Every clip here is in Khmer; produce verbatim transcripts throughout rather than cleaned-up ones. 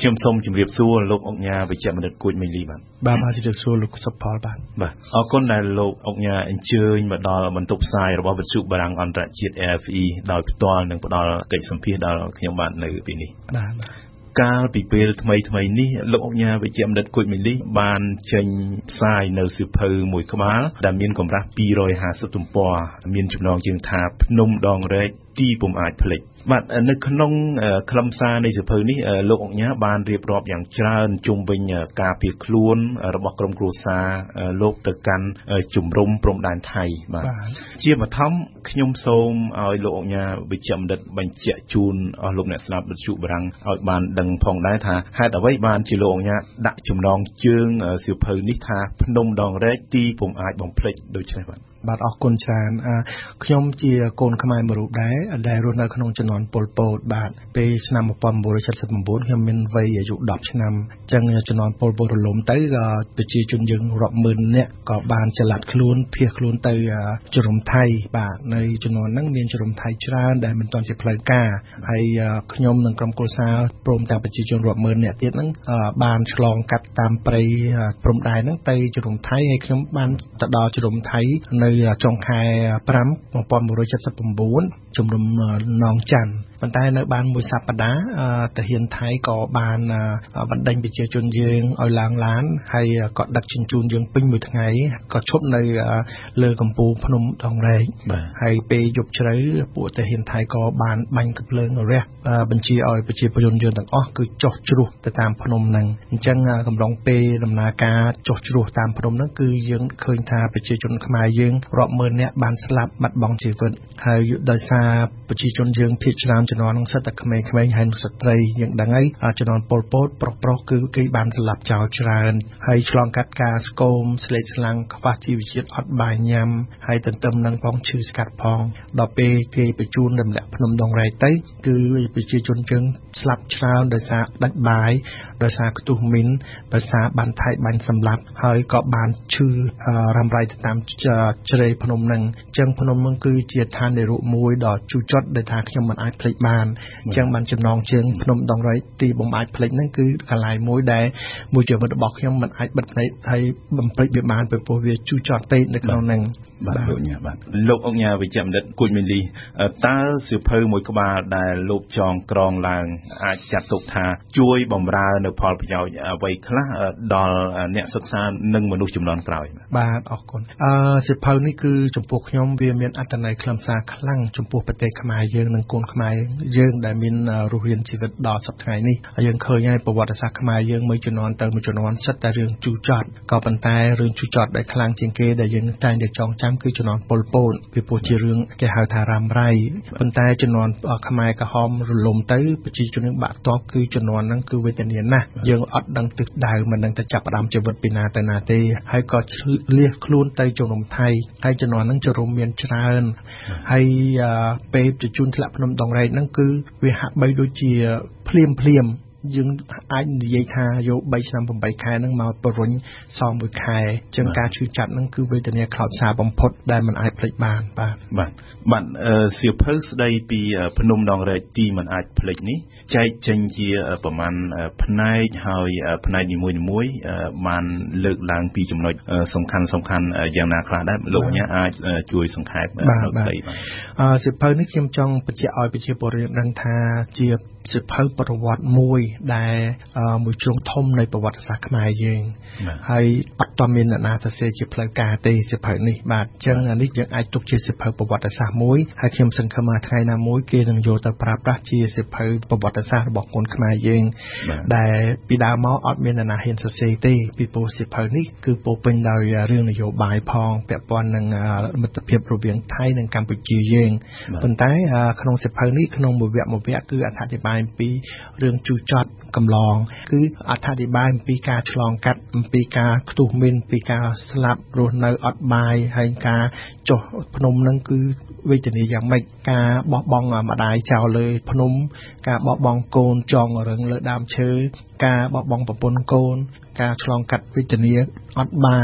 ខ្ញុំសូមជម្រាបសួរលោកអុកញ៉ាវិជ្ជបណ្ឌិតគួចមីលីបាទបាទបាទជម្រាបសួរលោកសុផលបាទបាទអរគុណដែលលោកអុកញ៉ាអញ្ជើញមកដល់បន្ទប់ផ្សាយរបស់វិទ្យុបារាំងអន្តរជាតិ A F E ដោយផ្ទាល់និងផ្ដល់កិច្ចសម្ភាសន៍ដល់ខ្ញុំបាទនៅទីនេះបាទកាលពីពេលថ្មីថ្មីនេះលោកអុកញ៉ាវិជ្ជបណ្ឌិតគួចមីលីបានចេញផ្សាយនៅសៀវភៅមួយក្បាលដែលមានកម្រាស់ពីររយហាសិបទំព័រមានចំណងជើងថាភ្នំដងរែកទីពុំអាចភ្លេចបាទនៅក្នុងខ្លឹមសារនៃសៀវភៅនេះលោកអុកញ៉ាបានរៀបរាប់យ៉ាងច្រើនជុំវិញការភៀសខ្លួនរបស់ក្រុមគ្រួសារលោកទៅកាន់ជំរំព្រំដែនថៃបាទជាបឋមខ្ញុំសូមឲ្យលោកអុកញ៉ាវិជ្ជបណ្ឌិតបញ្ជាក់ជូនអស់លោកអ្នកស្ដាប់វិទ្យុបារាំងឲ្យបានដឹងផងដែរថាហេតុអ្វីបានជាលោកអុកញ៉ាដាក់ចំណងជើងសៀវភៅនេះថាភ្នំដងរែកទីពុំអាចបំភ្លេចដូច្នេះបាទបាទអរគុណច្រើនខ្ញុំជាកូនខ្មែរមួយរូបដែរដែលរស់នៅក្នុងជំនាន់ប៉ុលពតបាទពេលឆ្នាំmột nghìn chín trăm七十九ខ្ញុំមានវ័យអាយុដប់ឆ្នាំអញ្ចឹងជំនាន់ប៉ុលពតរលំទៅក៏ប្រជាជនយើងរាប់ម៉ឺននាក់ក៏បានចល័តខ្លួនភៀសខ្លួនទៅជំរំថៃបាទនៅជំនាន់ហ្នឹងមានជំរំថៃច្រើនដែលមិនទាន់ជាផ្លូវការហើយខ្ញុំនិងក្រុមគ្រួសារព្រមទាំងប្រជាជនរាប់ម៉ឺននាក់ទៀតហ្នឹងបានឆ្លងកាត់តាមព្រៃព្រំដែនហ្នឹងទៅជំរំថៃហើយខ្ញុំបានទៅដល់ជំរំថៃនៅចុងខែប្រាំmột nghìn chín trăm七十九ជំរំនងច័ន្ទប៉ុន្តែនៅបានមួយសប្តាហ៍ទាហានថៃក៏បានបណ្ដេញប្រជាជនយើងឲ្យឡើងឡានហើយក៏ដឹកជញ្ជូនយើងពេញមួយថ្ងៃក៏ឈប់នៅលើកំពូលភ្នំដងរែកហើយពេលយប់ជ្រៅពួកទាហានថៃក៏បានបាញ់កាភ្លើងរះបញ្ជាឲ្យប្រជាជនយើងទាំងអស់គឺចុះជ្រោះទៅតាមភ្នំហ្នឹងអញ្ចឹងកំឡុងពេលដំណើរការចុះជ្រោះតាមភ្នំហ្នឹងគឺយើងឃើញថាប្រជាជនខ្មែរយើងរាប់ម៉ឺននាក់បានស្លាប់បាត់បង់ជីវិតហើយដោយសារប្រជាជនយើងភាគច្រើនជំនាន់ហ្នឹងសិតតែក្មេងៗហើយស្ត្រីយើងដឹងហើយជំនាន់ប៉ុលពតប្រុសប្រុសគឺគេបានស្លាប់ចោលច្រើនហើយឆ្លងកាត់ការស្គមស្លេកស្លាំងខ្វះជីវជាតិអត់បាយញ៉ាំហើយទន្ទឹមនឹងផងឈឺស្កាត់ផងដល់ពេលគេបញ្ជូនរំលាក់ភ្នំដងរែកទៅគឺប្រជាជនយើងស្លាប់ច្រើនដោយសារដាច់បាយដោយសារខ្ទុះមីនដោយសារបានថៃបាញ់សម្លាប់ហើយក៏បានឈឺរ៉ាំរ៉ៃទៅតាមជ្រែកភ្នំហ្នឹងអញ្ចឹងភ្នំហ្នឹងគឺជាឋាននិរោមួយដ៏ជូរចត់ដែលថាខ្ញុំមិនអាចភ្លេចបានអញ្ចឹងបានចំណងជើងភ្នំដងរែកទីបំអាចភ្លេចហ្នឹងគឺកន្លែងមួយដែលមួយជីវិតរបស់ខ្ញុំមិនអាចបិទភ្នែកហើយបំភ្លេចវាបានព្រោះវាជូរចត់ពេកនៅក្នុងហ្នឹងបាទលោកញ៉ាបាទលោកអុកញ៉ាវិជ្ជបណ្ឌិតគួចមីលីតើសៀវភៅមួយក្បាលដែលលោកចងក្រងឡើងអាចចាត់ទុកថាជួយបម្រើនៅផលប្រយោជន៍អ្វីខ្លះដល់អ្នកសិក្សានិងមនុស្សជំនាន់ក្រោយបាទអរគុណអឺសៀវភៅនេះគឺចំពោះខ្ញុំវាមានអត្ថន័យខ្លឹមសារខ្លាំងចំពោះប្រទេសខ្មែរយើងនិងកូនខ្មែរយើងដែលមានរស់រានជីវិតដល់សប្តាហ៍នេះយើងឃើញហើយប្រវត្តិសាស្ត្រខ្មែរយើងមួយជំនាន់ទៅមួយជំនាន់សិតតែរឿងជូរចត់ក៏ប៉ុន្តែរឿងជូរចត់ដែលខ្លាំងជាងគេដែលយើងតែងតែចងចាំគឺជំនាន់ប៉ុលពតពីព្រោះជារឿងគេហៅថារ៉ាំរ៉ៃប៉ុន្តែជំនាន់ខ្មែរក្រហមរលំទៅប្រជាជនយើងបាក់តបគឺជំនាន់ហ្នឹងគឺវេទនាណាស់យើងអត់ដឹងទិសដៅមិនដឹងទៅចាប់ផ្ដើមជីវិតពីណាទៅណាទេហើយក៏លះខ្លួនទៅជំរំថៃហើយជំនាន់ហ្នឹងជំរំមានច្រើនហើយពេលជជូនធ្លាក់ភ្នំដងរែកហ្នឹងគឺវាហាក់បីដូចជាភ្លាមភ្លាមយើងអាចនិយាយថាយកបីឆ្នាំប្រាំខែហ្នឹងមកបរុញសងមួយខែចឹងការឈឺចាប់ហ្នឹងគឺវេទនាខ្លោចសារបំផុតដែលមិនអាចភ្លេចបានបាទបាទបាទសៀវភៅស្ដីពីភ្នំដងរែកទីមិនអាចភ្លេចនេះចែកចេញជាប្រមាណផ្នែកហើយផ្នែកនីមួយៗបានលើកឡើងពីចំណុចសំខាន់សំខាន់យ៉ាងណាខ្លះដែរលោកញ៉ាអាចជួយសង្ខេបនៅស្ដីបាទអឺសៀវភៅនេះខ្ញុំចង់បញ្ជាក់ឲ្យប្រជាពលរដ្ឋដឹងថាជាសៀវភៅប្រវត្តិមួយដែលមួយជ្រុងធំនៃប្រវត្តិសាស្ត្រខ្មែរយើងហើយអត់ទាន់មានអ្នកណាសរសេរជាផ្លូវការទេសៀវភៅនេះបាទអញ្ចឹងនេះយើងអាចទុកជាសៀវភៅប្រវត្តិសាស្ត្រមួយហើយខ្ញុំសង្ឃឹមថាថ្ងៃណាមួយគេនឹងយកទៅប្រើប្រាស់ជាសៀវភៅប្រវត្តិសាស្ត្ររបស់កូនខ្មែរយើងដែលពីដើមមកអត់មានអ្នកណាហ៊ានសរសេរទេពីព្រោះសៀវភៅនេះគឺពោរពេញដោយរឿងនយោបាយផងពាក់ព័ន្ធនឹងមិត្តភាពរវាងថៃនិងកម្ពុជាយើងប៉ុន្តែក្នុងសៀវភៅនេះក្នុងមួយវគ្គមួយវគ្គគឺអត្ថាធិប្បាយអំពីរឿងជូរចត់កំឡងគឺអត្ថាធិប្បាយអំពីការឆ្លងកាត់អំពីការខ្ទុះមីនពីការស្លាប់រស់នៅអត់បាយហើយការចុះភ្នំហ្នឹងគឺវេទនាយ៉ាងម៉េចការបោះបង់ម្ដាយចោលលើភ្នំការបោះបង់កូនចងរឹងលើដើមឈើការបោះបង់ប្រពន្ធកូនការឆ្លងកាត់វេទនាអត់បាយ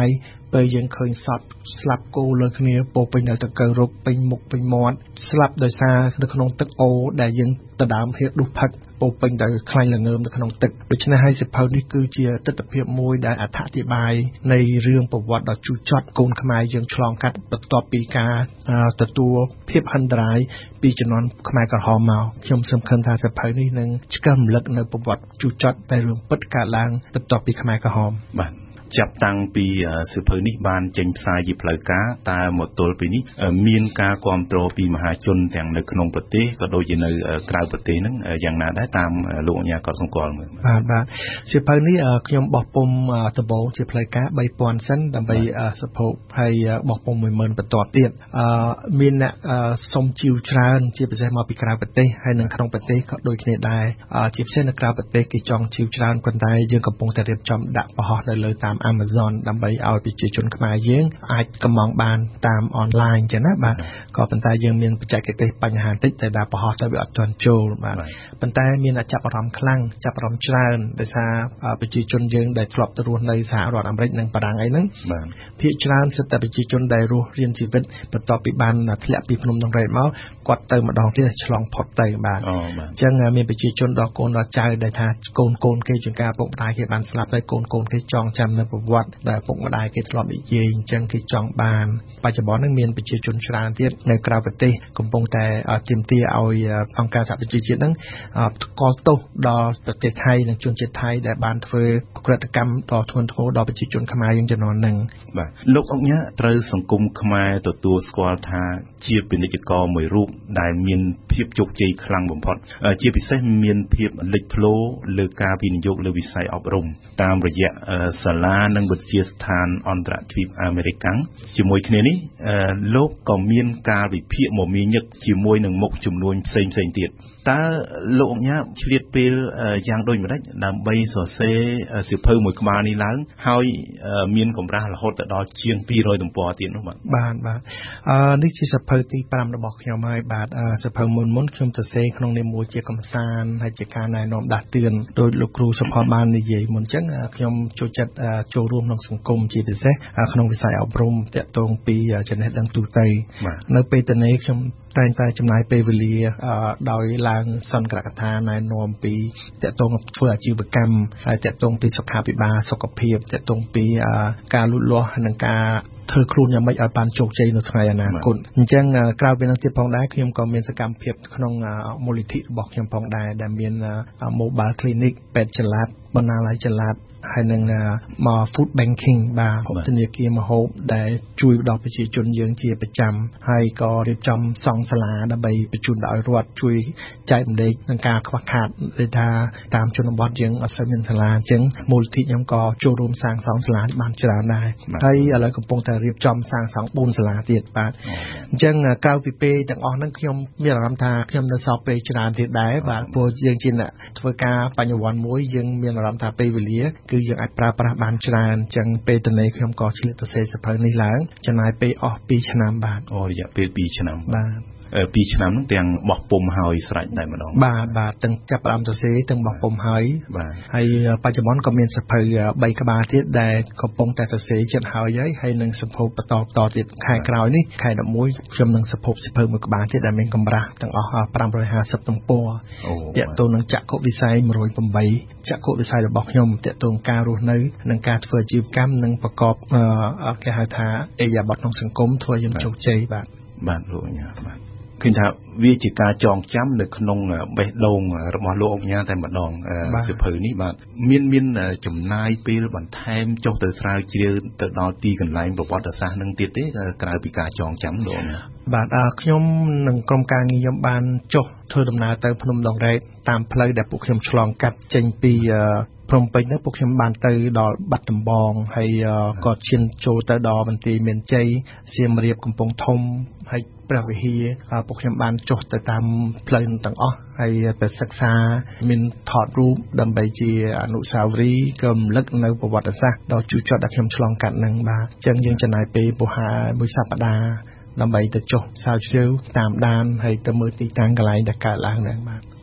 ពេលយើងឃើញសត្វស្លាប់គោលើគ្នាពោពេញនៅទឹកកៅរុកពេញមុខពេញមាត់ស្លាប់ដោយសារនៅក្នុងទឹកអូដែលយើងដដើមហៀកដុសផឹកពោពេញដោយខ្លាញ់ល្ងើមនៅក្នុងទឹកដូច្នេះហើយសិភៅនេះគឺជាទស្សនវិជ្ជាមួយដែលអត្ថាធិប្បាយនៃរឿងប្រវត្តិដ៏ជូរចត់កូនខ្មែរយើងឆ្លងកាត់បន្ទាប់ពីការទទួលភាពហិនត្រាយពីជំនាន់ខ្មែរក្រហមមកខ្ញុំសង្ឃឹមថាសិភៅនេះនឹងឆ្កើមរំលឹកនៅប្រវត្តិជូរចត់ដែលរឿងពិតកើតឡើងបន្ទាប់ពីខ្មែរក្រហមបាទចាប់តាំងពីសិភៅនេះបានចេញផ្សាយជាផ្លូវការតើមកទល់ពេលនេះមានការគ្រប់គ្រងពីមហាជនទាំងនៅក្នុងប្រទេសក៏ដូចជានៅក្រៅប្រទេសហ្នឹងយ៉ាងណាដែរតាមលោកអញ្ញាក៏សង្កល់មើលបាទបាទសិភៅនេះខ្ញុំបោះពុម្ពដំបូងជាផ្លូវការបីពាន់សិនដើម្បីសភៅហើយបោះពុម្ពមួយម៉ឺនបន្ទាប់ទៀតអឺមានអ្នកសុំជីវច្រើនជាពិសេសមកពីក្រៅប្រទេសហើយនៅក្នុងប្រទេសក៏ដូចគ្នាដែរជាពិសេសនៅក្រៅប្រទេសគេចង់ជីវច្រើនប៉ុន្តែយើងកំពុងតែរៀបចំដាក់បង្ហោះនៅលើតាមAmazon ដើម្បីឲ្យប្រជាជនខ្មែរយើងអាចកម្មង់បានតាមអនឡាញចឹងណាបាទក៏ប៉ុន្តែយើងមានបច្ចេកទេសបញ្ហាតិចតែដាក់បង្ហោះទៅវាអត់ទាន់ចូលបាទប៉ុន្តែមានអ្នកចាប់អារម្មណ៍ខ្លាំងចាប់អារម្មណ៍ច្រើនដោយសារប្រជាជនយើងដែលធ្លាប់ទៅរស់នៅសហរដ្ឋអាមេរិកនិងបារាំងអីហ្នឹងបាទភាគច្រើនសិតតែប្រជាជនដែលរស់រៀនជីវិតបន្ទាប់ពីបានធ្លាក់ពីភ្នំដងរែកមកគាត់ទៅម្ដងទៀតឆ្លងផុតទៅបាទអញ្ចឹងមានប្រជាជនដល់កូនដល់ចៅដែលថាកូនកូនគេជាការពុកម្ដាយគេបានស្លាប់ហើយកូនកូនគេចងចាំនៅប្រវត្តិដែលពុកម្ដាយគេធ្លាប់និយាយអញ្ចឹងគេចង់បានបច្ចុប្បន្នហ្នឹងមានប្រជាជនច្រើនទៀតនៅក្រៅប្រទេសកំពុងតែទាមទារឲ្យអង្គការសហប្រជាជាតិហ្នឹងថ្កោលទោសដល់ប្រទេសថៃនិងជនជាតិថៃដែលបានធ្វើក្រិតកម្មដ៏ធ្ងន់ធ្ងរដល់ប្រជាជនខ្មែរយើងជំនាន់ហ្នឹងបាទលោកអង្គញាត្រូវសង្គមខ្មែរទទួលស្គាល់ថាជាពាណិជ្ជករមួយរូបដែលមានភាពជោគជ័យខ្លាំងបំផុតជាពិសេសមានភាពលេចធ្លោលើការវិនិយោគលើវិស័យអប់រំតាមរយៈសាលានិងវិទ្យាស្ថានអន្តរជាតិអាមេរិកជាមួយគ្នានេះលោកក៏មានការវិភាគមមាញឹកជាមួយនឹងមុខចំនួនផ្សេងផ្សេងទៀតតើលោកអង្គញាឆ្លៀតពេលយ៉ាងដូចម្ដេចដើម្បីសរសេរសៀវភៅមួយក្បាលនេះឡើងហើយមានកម្រាស់រហូតទៅដល់ជាងពីររយទំព័រទៀតនោះបាទបាទបាទអឺនេះជាសៀវភៅទីប្រាំរបស់ខ្ញុំហើយបាទសៀវភៅមុនមុនខ្ញុំសរសេរក្នុងនាមមួយជាកំសាន្តហើយជាការណែនាំដាស់តឿនដោយលោកគ្រូសុផាន់បាននិយាយមុនអញ្ចឹងខ្ញុំចូលចិត្តចូលរួមក្នុងសង្គមជាពិសេសក្នុងវិស័យអប់រំតាក់ទងពីចំណេះដឹងទូទៅនៅពេលតនេះខ្ញុំតែងតែចំណាយពេលវេលាដោយឡើងសន្និកថាណែនាំពីតាក់ទងធ្វើអាជីវកម្មហើយតាក់ទងពីសុខាភិបាលសុខភាពតាក់ទងពីការលូតលាស់និងការធ្វើខ្លួនយ៉ាងម៉េចឲ្យបានជោគជ័យនៅថ្ងៃអនាគតអញ្ចឹងក្រៅពីនេះទៀតផងដែរខ្ញុំក៏មានសកម្មភាពក្នុងមូលនិធិរបស់ខ្ញុំផងដែរដែលមាន Mobile Clinic ពេទ្យចល័តបណ្ណាល័យចល័តហើយនឹងមក food banking បាទធនាគារម្ហូបដែលជួយដល់ប្រជាជនយើងជាប្រចាំហើយក៏រៀបចំសង់សាលាដើម្បីបញ្ជូនដល់រដ្ឋជួយចែករំលែកនឹងការខ្វះខាតដែលថាតាមជនបទយើងអត់សូវមានសាលាអញ្ចឹងមូលនិធិខ្ញុំក៏ចូលរួមសាងសង់សាលាបានច្រើនដែរហើយឥឡូវកំពុងតែរៀបចំសាងសង់បួនសាលាទៀតបាទអញ្ចឹងក្រៅពីពេលទាំងអស់ហ្នឹងខ្ញុំមានអារម្មណ៍ថាខ្ញុំនៅសល់ពេលច្រើនទៀតដែរបាទព្រោះយើងជាអ្នកធ្វើការបញ្ញវន្តមួយយើងមានអារម្មណ៍ថាពេលវេលាគឺយើងអាចប្រើប្រាស់បានច្រើនអញ្ចឹងពេលតនេះខ្ញុំក៏ឆ្លៀតទៅសេសភៅនេះឡើងចំណាយពេលអស់ពីរឆ្នាំបាទអូរយៈពេលពីរឆ្នាំបាទពីរឆ្នាំហ្នឹងទាំងបោះពុម្ពហើយស្រេចតែម្ដងបាទបាទទាំងចាប់ផ្ដើមសរសេរទាំងបោះពុម្ពហើយបាទហើយបច្ចុប្បន្នក៏មានសភៅបីក្បាលទៀតដែលកំពុងតែសរសេរចិត្តហើយហើយហើយនឹងសភៅបន្តបន្តទៀតខែក្រោយនេះខែដប់មួយខ្ញុំនឹងសភៅសភៅមួយក្បាលទៀតដែលមានកម្រាស់ទាំងអស់ប្រាំរយហាសិបទំព័រទាក់ទងនឹងចក្ខុវិស័យមួយរយប្រាំបីចក្ខុវិស័យរបស់ខ្ញុំទាក់ទងការរស់នៅនិងការធ្វើអាជីវកម្មនិងប្រកបគេហៅថាអេយ៉ាប័តក្នុងសង្គមធ្វើយើងជោគជ័យបាទបាទលោកអញ្ញាបាទឃើញថាវាជាការចងចាំនៅក្នុងបេះដូងរបស់លោកអង្គញាតែម្ដងសៀវភៅនេះបាទមានមានចំណាយពេលបន្ថែមចុះទៅស្រាវជ្រាវទៅដល់ទីកន្លែងប្រវត្តិសាស្ត្រនឹងទៀតទេក្រៅពីការចងចាំលោកអង្គញាបាទខ្ញុំនិងក្រុមការងារខ្ញុំបានចុះធ្វើដំណើរទៅភ្នំដងរែកតាមផ្លូវដែលពួកខ្ញុំឆ្លងកាត់ចេញពីព្រំពេញទៅពួកខ្ញុំបានទៅដល់បាត់ដំបងហើយក៏ឈានចូលទៅដល់បន្ទាយមានជ័យសៀមរាបកំពង់ធំហើយព្រះវិហារពួកខ្ញុំបានចុះទៅតាមផ្លូវទាំងអស់ហើយទៅសិក្សាមានថតរូបដើម្បីជាអនុស្សាវរីយ៍ក៏រំលឹកនៅប្រវត្តិសាស្ត្រដ៏ជូរចត់ដែលខ្ញុំឆ្លងកាត់ហ្នឹងបាទអញ្ចឹងយើងចំណាយពេលប្រហែលមួយសប្តាហ៍ដើម្បីទៅចុះស្រាវជ្រាវតាមដានហើយទៅមើលទីតាំងកន្លែងដែលកើតឡើងហ្នឹងបាទ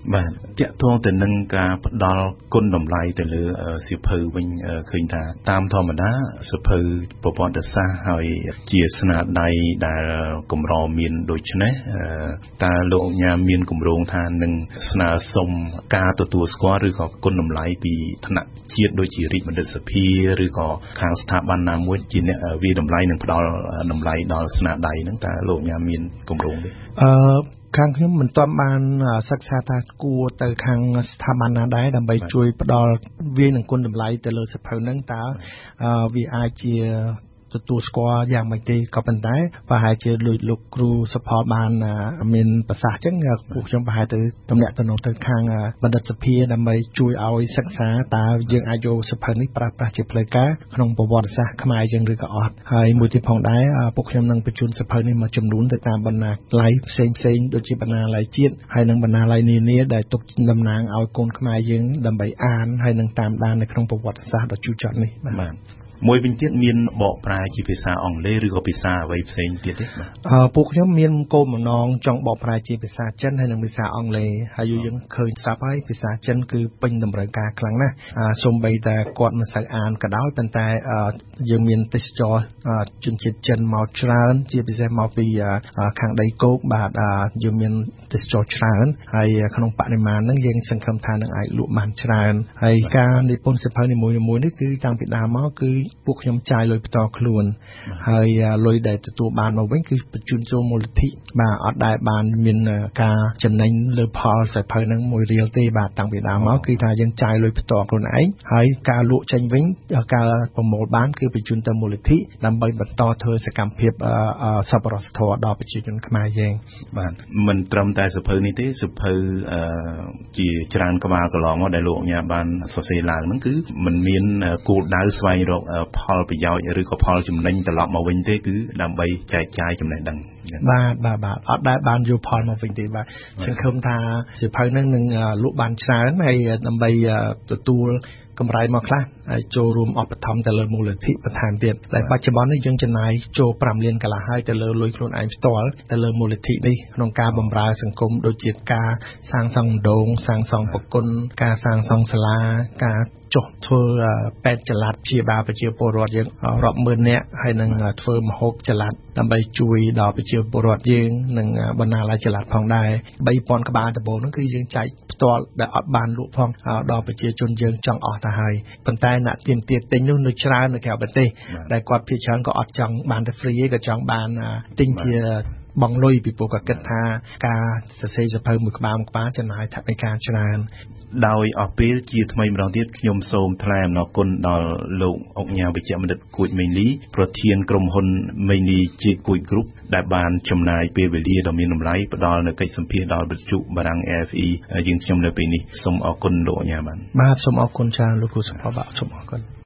បាទតាក់ទងទៅនឹងការផ្ដល់គុណតម្លៃទៅលើសៀវភៅវិញឃើញថាតាមធម្មតាសៀវភៅប្រវត្តិសាស្ត្រហើយជាស្នាដៃដែលកម្រមានដូចនេះតើលោកអញ្ញាមានគម្រោងថានឹងស្នើសុំការទទួលស្គាល់ឬក៏គុណតម្លៃពីថ្នាក់ជាតិដូចជារាជបណ្ឌិតសភាឬក៏ខាងស្ថាប័នណាមួយជាអ្នកវិតម្លៃនិងផ្ដល់តម្លៃដល់ស្នាដៃហ្នឹងតើលោកអញ្ញាមានគម្រោងទេអឺខាងខ្ញុំមិនទាន់បានសិក្សាថាគួរទៅខាងស្ថាប័នណាដែរដើម្បីជួយផ្ដល់វានឹងគុណតម្លៃទៅលើសៀវភៅហ្នឹងតើវាអាចជាទទួលស្គាល់យ៉ាងម៉េចទេក៏ប៉ុន្តែប្រហែលជាលោកលោកគ្រូសុផលបានមានប្រសាសន៍អញ្ចឹងពួកខ្ញុំប្រហែលទៅតំណាក់តំណងទៅខាងបណ្ឌិតសភាដើម្បីជួយឲ្យសិក្សាតើយើងអាចយកសៀវភៅនេះប្រើប្រាស់ជាផ្លូវការក្នុងប្រវត្តិសាស្ត្រខ្មែរយើងឬក៏អត់ហើយមួយទៀតផងដែរពួកខ្ញុំនឹងបញ្ជូនសៀវភៅនេះមកចំនួនទៅតាមបណ្ណាល័យផ្សេងផ្សេងដូចជាបណ្ណាល័យជាតិហើយនិងបណ្ណាល័យនានាដែលទុកតំណាងឲ្យកូនខ្មែរយើងដើម្បីអានហើយនឹងតាមដាននៅក្នុងប្រវត្តិសាស្ត្រដ៏ជូរចត់នេះបាទមួយវិញទៀតមានបកប្រែជាភាសាអង់គ្លេសឬក៏ភាសាអ្វីផ្សេងទៀតទេបាទអឺពួកខ្ញុំមានគោលបំណងចង់បកប្រែជាភាសាចិនហើយនិងភាសាអង់គ្លេសហើយយើងឃើញស្រាប់ហើយភាសាចិនគឺពេញតម្រូវការខ្លាំងណាស់សូម្បីតែគាត់មិនសូវអានក៏ដោយប៉ុន្តែយើងមានទេសចរជនជាតិចិនមកច្រើនជាពិសេសមកពីខាងដីគោកបាទយើងមានទេសចរច្រើនហើយក្នុងបរិមាណហ្នឹងយើងសង្ឃឹមថានឹងអាចលក់បានច្រើនហើយការនិពន្ធសៀវភៅនីមួយៗនេះគឺតាំងពីដើមមកគឺពួកខ្ញុំចាយលុយផ្ទាល់ខ្លួនហើយលុយដែលទទួលបានមកវិញគឺបញ្ជូនចូលមូលនិធិបាទអត់ដែលបានមានការចំណេញលើផលសៀវភៅហ្នឹងមួយរៀលទេបាទតាំងពីដើមមកគឺថាយើងចាយលុយផ្ទាល់ខ្លួនឯងហើយការលក់ចេញវិញការប្រមូលបានគឺបញ្ជូនទៅមូលនិធិដើម្បីបន្តធ្វើសកម្មភាពសប្បុរសធម៌ដល់ប្រជាជនខ្មែរយើងបាទមិនត្រឹមតែសៀវភៅនេះទេសៀវភៅជាច្រើនក្បាលកន្លងមកដែលលោកអញ្ញាបានសរសេរឡើងហ្នឹងគឺមិនមានគោលដៅស្វែងរកផលប្រយោជន៍ឬក៏ផលចំណេញត្រឡប់មកវិញទេគឺដើម្បីចែកចាយចំណេះដឹងបាទបាទបាទអត់ដែលបានយកផលមកវិញទេបាទសង្ឃឹមថាសៀវភៅហ្នឹងនឹងលក់បានច្រើនហើយដើម្បីទទួលកម្រៃមកខ្លះហើយចូលរួមអបត្ថម្ភទៅលើមូលនិធិបន្ថែមទៀតតែបច្ចុប្បន្ននេះយើងចំណាយចូល5លានកន្លះហើយទៅលើលុយខ្លួនឯងផ្ទាល់ទៅលើមូលនិធិនេះក្នុងការបម្រើសង្គមដូចជាការសាងសង់ដងសាងសង់ប្រគុណការសាងសង់សាលាការចុះធ្វើពេទ្យចល័តព្យាបាលប្រជាពលរដ្ឋយើងរាប់ម៉ឺននាក់ហើយនឹងធ្វើមហូបចល័តដើម្បីជួយដល់ប្រជាពលរដ្ឋយើងនិងបណ្ណាល័យចល័តផងដែរ3ពាន់ក្បាលដំបូងហ្នឹងគឺយើងចែកផ្ទាល់ដែលអត់បានលក់ផងដល់ប្រជាជនយើងចង់អស់ទៅហើយប៉ុន្តែអ្នកទាមទារទិញនោះនៅច្រើននៅក្រៅប្រទេសដែលគាត់ភាគច្រើនក៏អត់ចង់បានតែ free ទេក៏ចង់បានទិញជាបងលុយពីព្រោះគាត់គិតថាការសរសេរសៀវភៅមួយក្បាលមួយក្បាលចំណាយថវិកាច្រើនដោយអស់ពេលជាថ្មីម្ដងទៀតខ្ញុំសូមថ្លែងអំណរគុណដល់លោកអុកញ៉ាវិជ្ជបណ្ឌិតគួចមេងលីប្រធានក្រុមហ៊ុនមេងលីជាគួច Group ដែលបានចំណាយពេលវេលាដ៏មានតម្លៃផ្ដល់នូវកិច្ចសម្ភាសន៍ដល់វិទ្យុបារាំង A F E យើងខ្ញុំនៅពេលនេះសូមអរគុណលោកអុកញ៉ាបានបាទសូមអរគុណច្រើនលោកគ្រូសុផាវបាទសូមអរគុណ